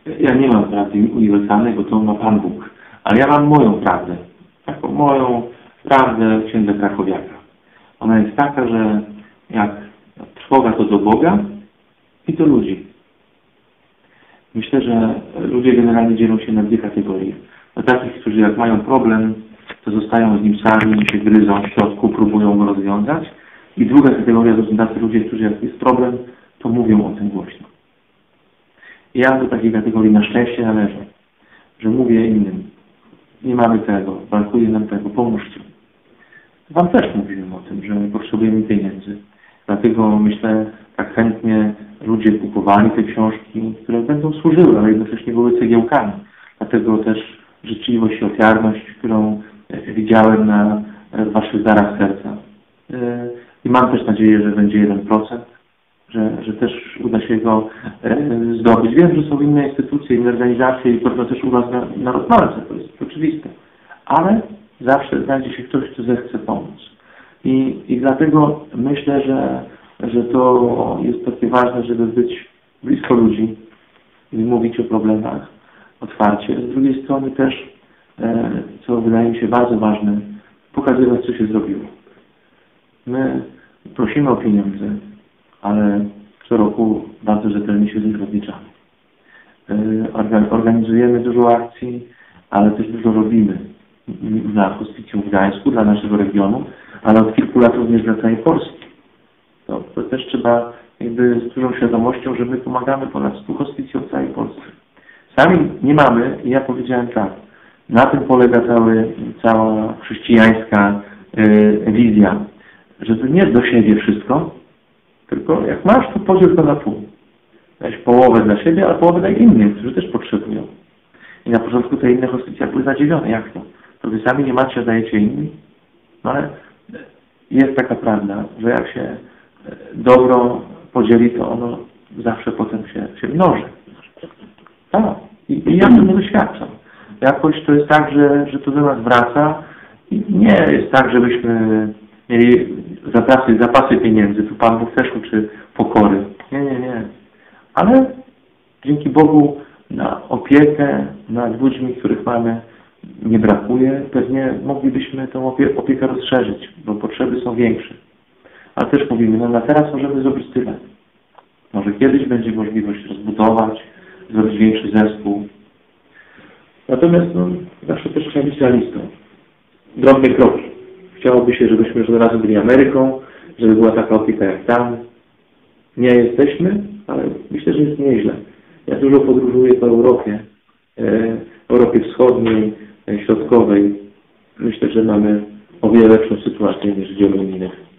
Ja nie mam prawdy uniwersalnej, bo to ma Pan Bóg. Ale ja mam moją prawdę. Taką moją prawdę księdza Krakowiaka. Ona jest taka, że jak trwoga to do Boga i do ludzi. Myślę, że ludzie generalnie dzielą się na dwie kategorie. Na takich, którzy jak mają problem, to zostają z nim sami i się gryzą w środku, próbują go rozwiązać. I druga kategoria to są tacy ludzie, którzy jak jest problem, to mówią o tym głośno. Ja do takiej kategorii na szczęście należę, że mówię innym. Nie mamy tego, brakuje nam tego, pomóżcie. Wam też mówiłem o tym, że potrzebujemy pieniędzy. Dlatego myślę, tak chętnie ludzie kupowali te książki, które będą służyły, ale jednocześnie były cegiełkami. Dlatego też życzliwość i ofiarność, którą widziałem na waszych darach serca. I mam też nadzieję, że będzie 1%, że też uda się go zdobyć. Wiem, że są inne instytucje, inne organizacje i pewno też u was na rozmalce, to jest oczywiste. Ale zawsze znajdzie się ktoś, kto zechce pomóc. I dlatego myślę, że to jest takie ważne, żeby być blisko ludzi i mówić o problemach otwarcie. Z drugiej strony też, co wydaje mi się bardzo ważne, pokazywać, co się zrobiło. My prosimy o pieniądze, ale co roku bardzo rzetelnie się z nich rozliczamy. Organizujemy dużo akcji, ale też dużo robimy na hospicjum w Gdańsku, dla naszego regionu, ale od kilku lat również dla całej Polski. To też trzeba jakby z dużą świadomością, że my pomagamy ponad 100 hospicjum w całej Polsce. Sami nie mamy i ja powiedziałem tak, na tym polega cała chrześcijańska wizja, że to nie do siebie wszystko, tylko jak masz, to podziel to na pół. Weź połowę dla siebie, a połowę dla innych, którzy też potrzebują. I na początku te inne hospicja były zadziwione. Jak to? To wy sami nie macie, a dajecie innym? No ale jest taka prawda, że jak się dobro podzieli, to ono zawsze potem się mnoży. Tak. I ja tego doświadczam. Jakoś to jest tak, że to do nas wraca i nie jest tak, żebyśmy mieli zapasy pieniędzy. Tu Pan Bóg też uczy pokory. Nie. Ale dzięki Bogu na opiekę nad ludźmi, których mamy, nie brakuje. Pewnie moglibyśmy tę opiekę rozszerzyć, bo potrzeby są większe. Ale też mówimy, no na teraz możemy zrobić tyle. Może kiedyś będzie możliwość rozbudować, zrobić większy zespół. Natomiast zawsze też trzeba być realistą. Drobne kroki. Chciałoby się, żebyśmy już razem byli Ameryką, żeby była taka opieka jak tam. Nie jesteśmy, ale myślę, że jest nieźle. Ja dużo podróżuję po Europie, Europie Wschodniej, Środkowej. Myślę, że mamy o wiele lepszą sytuację niż w wielu innych